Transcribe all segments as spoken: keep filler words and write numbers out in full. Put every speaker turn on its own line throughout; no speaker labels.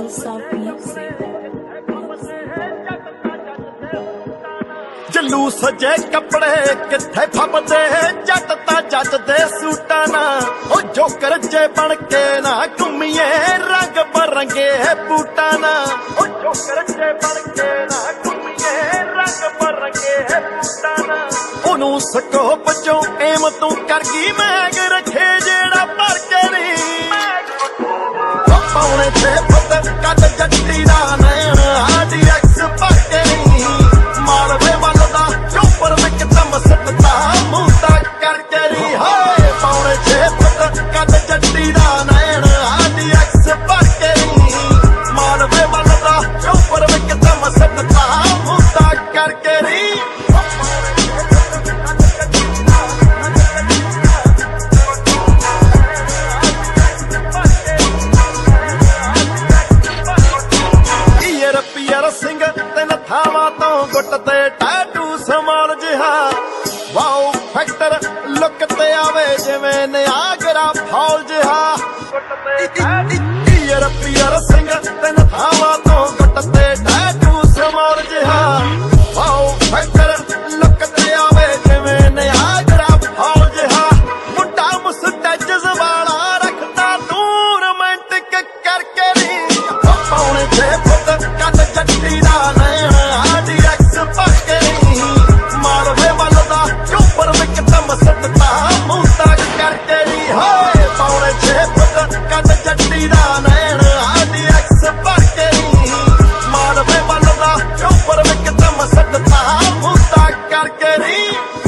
Hillside Music.
ਜਲੂ ਸਜੇ ਕੱਪੜੇ ਕਿੱਥੇ ਫੱਬਦੇ ਜੱਟ ਤਾਂ ਜੱਟ ਦੇ ਸੂਟਾਂ ਨਾ ਉਹ ਜੋਕਰ ਜੇ ਬਣ ਕੇ ਨਾ ਘੁੰਮੀਏ ਰੰਗ ਬਰੰਗੇ ਬੂਟਾਂ ਨਾ ਉਹ ਜੋਕਰ ਜੇ ਬਣ ਕੇ ਨਾ ਘੁੰਮੀਏ ਰੰਗ ਬਰੰਗੇ ਬੂਟਾਂ ਨਾ ਉਹਨੂੰ ਸਕੋਪ ਚੋਂ ਏਮ ਤੂੰ ਕਰ ਗਈ ਮੈਗ ਰੱਖੇ ਜਿਹੜਾ ਭਰ ਕੇ ਨਹੀਂ ਪਾਉਣੇ ਤੇ ਪੁੱਤ ਕੱਢ ਜੱਟੀ ਦਾ ਨੈਣ ਆਡੀ ਐਕਸ ਭਰ ਕੇ ਨਹੀਂ ਮਾਲਵੇ ਵੱਲ ਦਾ ਚੋਪਰ ਵਿੱਚ ਦਮ ਸੱਟਦਾ ਮੂੰਹ ਤਾਂ ਕਰਕੇ ਨਹੀਂ ਹਾਏ ਪਾਉਣੇ ਤੇ ਪੁੱਤ ਕੱਢ ਜੱਟੀ ਦਾ ਨੈਣ ਆਡੀ ਐਕਸ ਭਰ ਕੇ ਨਹੀਂ ਮਾਲਵੇ ਵੱਲ ਦਾ ਚੋਪਰ ਵਿੱਚ ਦਮ ਸੱਟਦਾ ਮੂੰਹ ਤਾਂ ਕਰਕੇ ਨਹੀਂ ਪੀਅਰ ਸਿੰਘ ਤਿੰਨ ਥਾਵਾਂ ਤੋਂ ਗੁੱਟ ਤੇ ਟੈਟੂ ਸਮਾਲ ਜਿਹਾ ਵਾਓ ਫੈਕਟਰ ਲੁੱਕ ਤੇ ਆਵੇ ਜਿਵੇਂ ਨਿਆਗਰਾ ਫਾਲ ਜਿਹਾ ਪੀਅਰ ਪੀਅਰ ਸਿੰਘ ਤਿੰਨ ਥਾਵਾਂ ਤੋਂ ਗੁੱਟ ਤੇ ਟੈਟੂ ਸਮਾਲ ਜਿਹਾ ਵਾਓ ਫੈਕਟਰ ਲੁੱਕ ਤੇ ਆਵੇ ਜਿਵੇਂ ਨਿਆਗਰਾ ਫਾਲ ਜਿਹਾ ਮੁੰਡਾ ਮੁਸਟੈਚਸ ਵਾਲਾ ਰੱਖਦਾ ਤੂੰ ਰੋਮਾਂਟਿਕ ਕਰਕੇ ਨਹੀਂ ਪਾਉਣੇ ਤੇ ਪੁੱਤ ਕੱਢ ਜੱਟੀ ਦਾ ਨੈਣ ਆਡੀ ਐਕਸ ਭਰ ਕੇ ਨਹੀਂ ਮਾਲਵੇ ਵੱਲ ਦਾ ਚੋਪਰ ਵਿੱਚ ਦਮ ਸੱਟਦਾ ਮੂੰਹ ਤਾਂ ਕਰਕੇ ਨਹੀਂ ਹਾਏ ਪਾਉਣੇ ਤੇ ਪੁੱਤ ਕੱਢ ਜੱਟੀ ਦਾ ਨੈਣ ਆਡੀ ਐਕਸ ਭਰ ਕੇ ਨਹੀਂ ਮਾਲਵੇ ਵੱਲ ਦਾ ਚੋਪਰ ਵਿੱਚ ਦਮ ਸੱਟਦਾ ਮੂੰਹ ਤਾਂ ਕਰਕੇ ਨਹੀਂ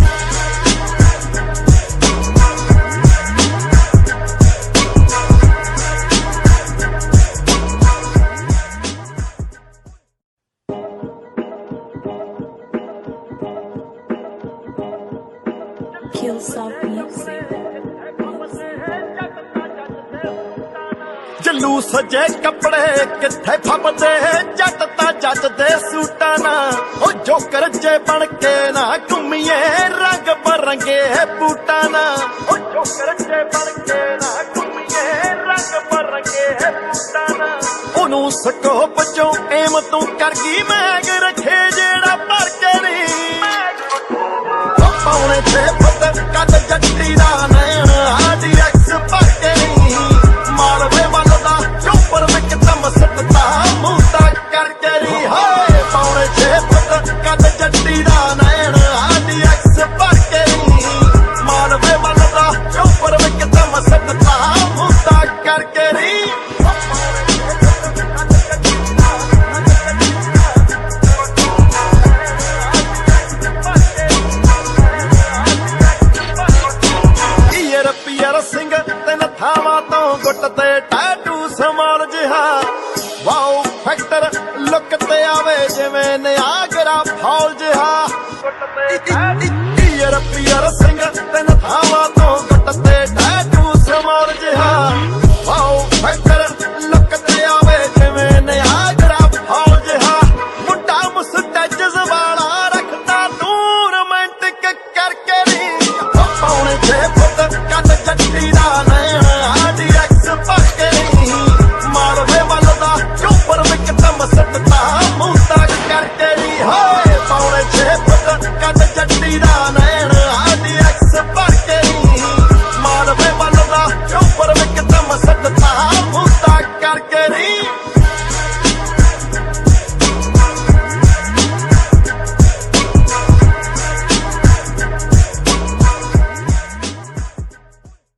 Hillside Music.
ਜਲੂ ਸਜੇ ਕੱਪੜੇ ਕਿੱਥੇ ਫੱਬਦੇ ਜੱਟ ਤਾਂ ਜੱਟ ਦੇ ਸੂਟਾਂ ਨਾ ਉਹ ਜੋਕਰ ਜੇ ਬਣ ਕੇ ਨਾ ਘੁੰਮੀਏ ਰੰਗ ਬਰੰਗੇ ਬੂਟਾਂ ਨਾ ਉਹ ਜੋਕਰ ਜੇ ਬਣ ਕੇ ਨਾ ਘੁੰਮੀਏ ਰੰਗ ਬਰੰਗੇ ਬੂਟਾਂ ਨਾ ਉਹਨੂੰ ਸਕੋਪ ਚੋਂ ਏਮ ਤੂੰ ਕਰ ਗਈ ਮੈਗ ਰੱਖੇ ਜਿਹੜਾ ਭਰ ਕੇ ਨਹੀਂ ਪਾਉਣੇ ਤੇ ਪੁੱਤ ਕੱਢ ਜੱਟੀ ਦਾ ਨੈਣ ਆਡੀ ਐਕਸ ਭਰ ਕੇ ਨਹੀਂ ਮਾਲਵੇ ਵੱਲ ਦਾ ਚੋਪਰ ਵਿੱਚ ਦਮ ਸੱਟਦਾ ਮੂੰਹ ਤਾਂ ਕਰਕੇ ਨਹੀਂ ਹਾਏ ਪਾਉਣੇ ਤੇ ਪੁੱਤ ਕੱਢ ਜੱਟੀ ਦਾ ਨੈਣ ਆਡੀ ਐਕਸ ਭਰ ਕੇ ਨਹੀਂ ਮਾਲਵੇ ਵੱਲ ਦਾ ਚੋਪਰ ਵਿੱਚ ਦਮ ਸੱਟਦਾ ਮੂੰਹ ਤਾਂ ਕਰਕੇ ਨਹੀਂ ਪੀਅਰ ਸਿੰਘ ਤਿੰਨ ਥਾਵਾਂ ਤੋਂ ਗੁੱਟ ਤੇ ਟੈਟੂ ਸਮਾਲ ਜਿਹਾ ਵਾਓ ਫੈਕਟਰ ਲੁੱਕ ਤੇ ਆਵੇ ਜਿਵੇਂ ਨਿਆਗਰਾ ਫਾਲ ਜਿਹਾ